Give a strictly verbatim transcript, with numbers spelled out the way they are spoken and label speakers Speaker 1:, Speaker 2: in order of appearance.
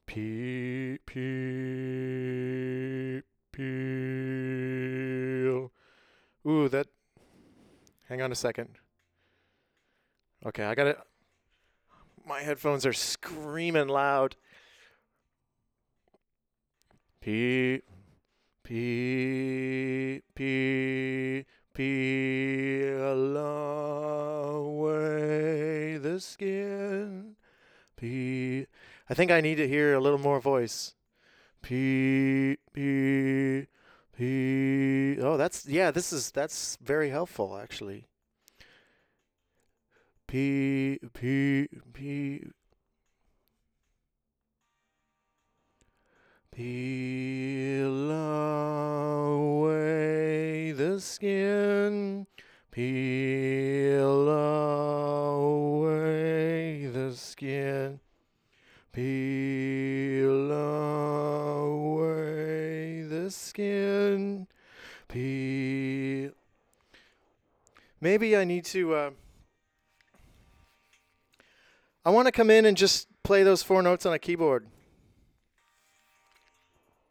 Speaker 1: Pe- pe- peel. Ooh, that. Hang on a second. Okay, I got it. My headphones are screaming loud. Pe- pe- pe- peel away the skin. Pe- I think I need to hear a little more voice. P P P. Oh, that's yeah. This is that's very helpful actually. P P P Peel away the skin. Peel away the skin. Peel away the skin. Peel. Maybe I need to. Uh, I want to come in and just play those four notes on a keyboard.